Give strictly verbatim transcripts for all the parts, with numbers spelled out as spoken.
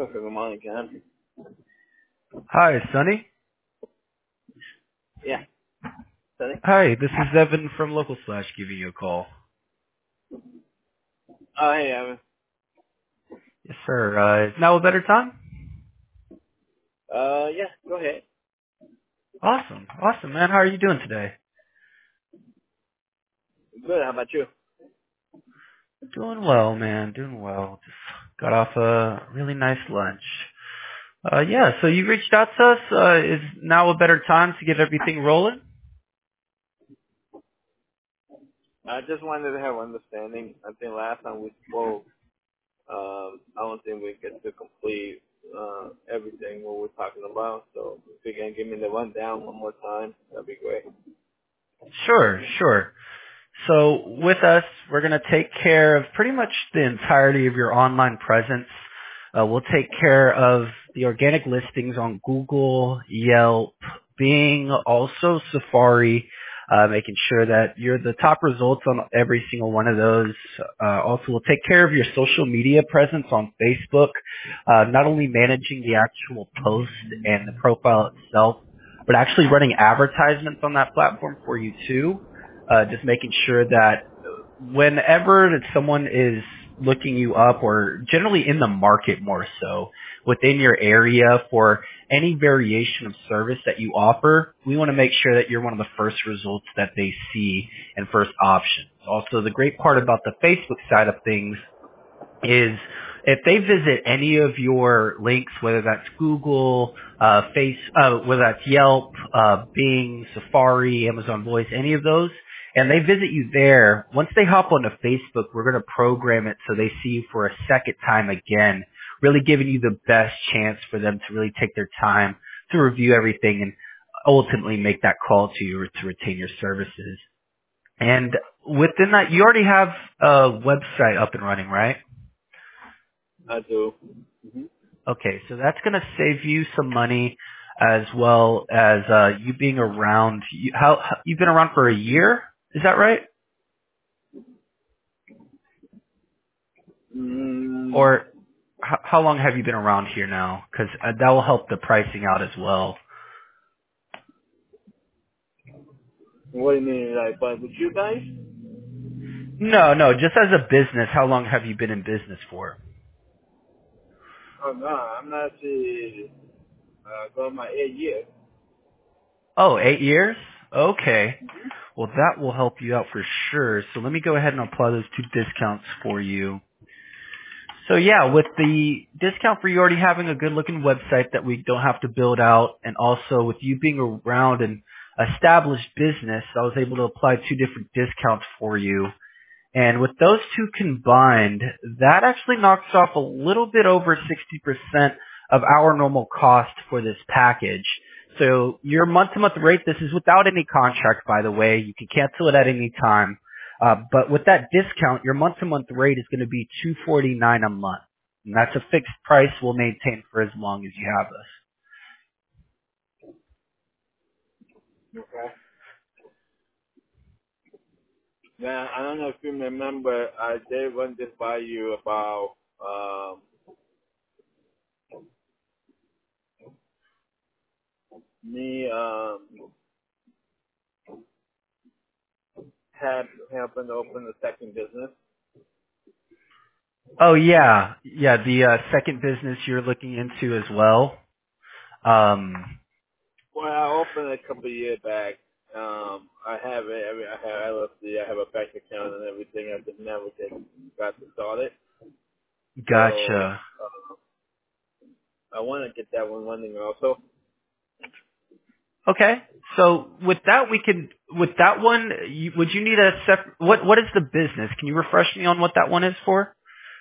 Good morning, John. Hi, Sonny. Yeah, Sonny. Hi, this is Evan from Local Slash giving you a call. Oh, hey, Evan. Yes, sir. Uh, is now a better time? Uh, yeah, go ahead. Awesome. Awesome, man. How are you doing today? Good. How about you? Doing well, man. Doing well. Just got off a really nice lunch. Uh, yeah, so you reached out to us. Uh, is now a better time to get everything rolling? I just wanted to have understanding. I think last time we spoke, um, I don't think we get to complete uh, everything what we're talking about. So if you can give me the rundown one more time, that'd be great. Sure, sure. So with us, we're going to take care of pretty much the entirety of your online presence. Uh, we'll take care of the organic listings on Google, Yelp, Bing, also Safari, uh, making sure that you're the top results on every single one of those. Uh, also, we'll take care of your social media presence on Facebook, uh, not only managing the actual post and the profile itself, but actually running advertisements on that platform for you too. Uh, just making sure that whenever that someone is looking you up or generally in the market more so within your area for any variation of service that you offer, we want to make sure that you're one of the first results that they see and first options. Also, the great part about the Facebook side of things is if they visit any of your links, whether that's Google, uh, Face, uh, whether that's Yelp, uh, Bing, Safari, Amazon Voice, any of those, and they visit you there, once they hop onto Facebook, we're going to program it so they see you for a second time again, really giving you the best chance for them to really take their time to review everything and ultimately make that call to you or to retain your services. And within that, you already have a website up and running, right? I do. Mm-hmm. Okay, so that's going to save you some money as well as uh, you being around. You, how how- you've been around for a year? Is that right? Mm, Or how, how long have you been around here now? Because uh, that will help the pricing out as well. what do you mean, like, but with you guys? No, no, just as a business, how long have you been in business for? Oh no, I'm not actually uh, going my eight years. Oh, eight years? Okay. Well, that will help you out for sure. So let me go ahead and apply those two discounts for you. So yeah, with the discount for you already having a good looking website that we don't have to build out, and also with you being around an established business, I was able to apply two different discounts for you. And with those two combined, that actually knocks off a little bit over sixty percent of our normal cost for this package. So your month-to-month rate, this is without any contract, by the way. You can cancel it at any time. Uh, but with that discount, your month-to-month rate is going to be two hundred forty-nine dollars a month. And that's a fixed price we'll maintain for as long as you have us. Okay. Now, I don't know if you remember, I did run this by you about um, me um, have helping to open a second business. Oh yeah, yeah, the uh, second business you're looking into as well. Um, Well, I opened it a couple of years back. Um, I have it. I, mean, I have L L C. I have a bank account and everything. I just never get, got to start it. So gotcha. uh, I want to get that one running also. Okay. So with that, we can, with that one, you, would you need a separate, what, what is the business? Can you refresh me on what that one is for?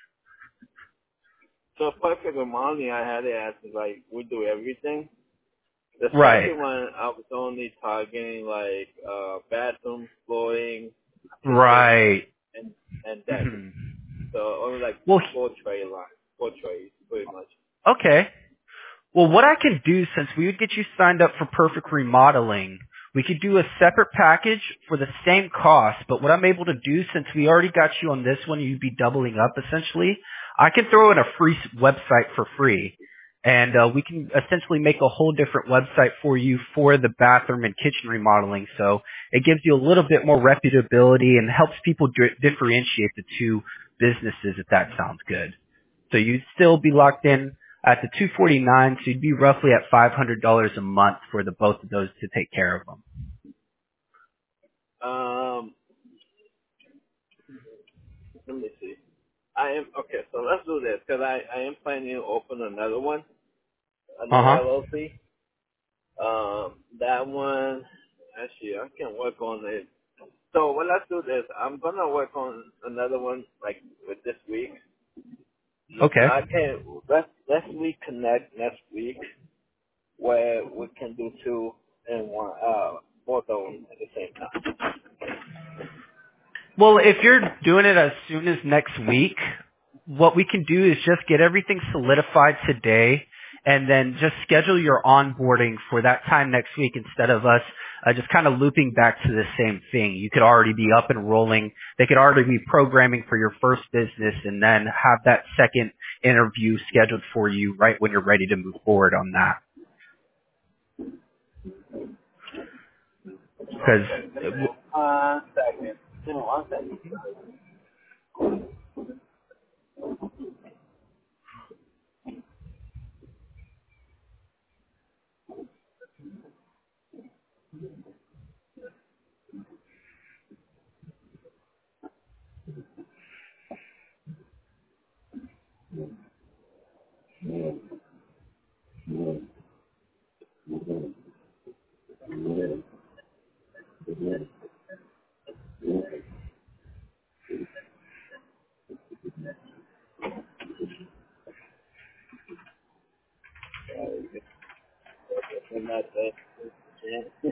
So Perfect with Molly, I had it as like we do everything. The Right. second one, I was only targeting like uh, bathroom, flooring, kitchen, Right. and and deck. Mhm. So only like Well, four tray line, four trays, pretty much. okay. Well, what I can do, since we would get you signed up for Perfect Remodeling, we could do a separate package for the same cost, but what I'm able to do, since we already got you on this one, you'd be doubling up essentially, I can throw in a free s- website for free, and uh, we can essentially make a whole different website for you for the bathroom and kitchen remodeling. So it gives you a little bit more reputability and helps people di- differentiate the two businesses, if that sounds good. So you'd still be locked in at the two forty-nine, so you'd be roughly at five hundred dollars a month for the both of those to take care of them. Um, let me see. I am okay. So let's do this because I I am planning to open another one, Uh another huh. L L C. Um, that one actually I can work on it. So well, let's do this. I'm gonna work on another one like with this week. Okay. I can let's let's reconnect next week where we can do two and one, uh, both of them at the same time. Well, if you're doing it as soon as next week, what we can do is just get everything solidified today and then just schedule your onboarding for that time next week instead of us uh, just kind of looping back to the same thing. You could already be up and rolling. They could already be programming for your first business and then have that second interview scheduled for you right when you're ready to move forward on that. Okay. Give Because me one second. Give me one second. I'm not there. Yeah.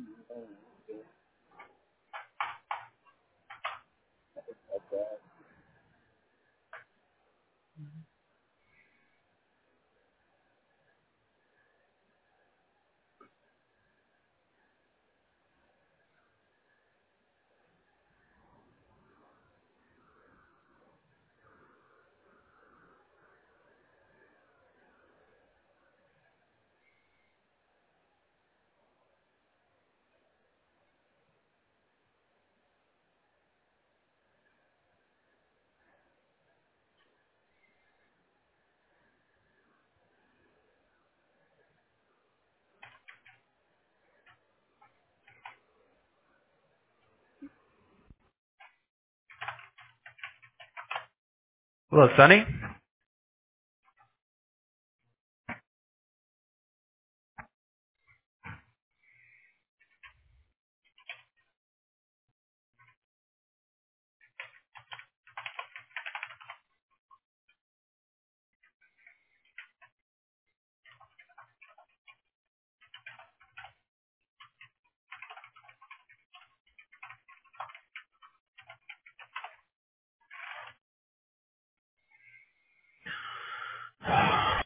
Hello, Sonny?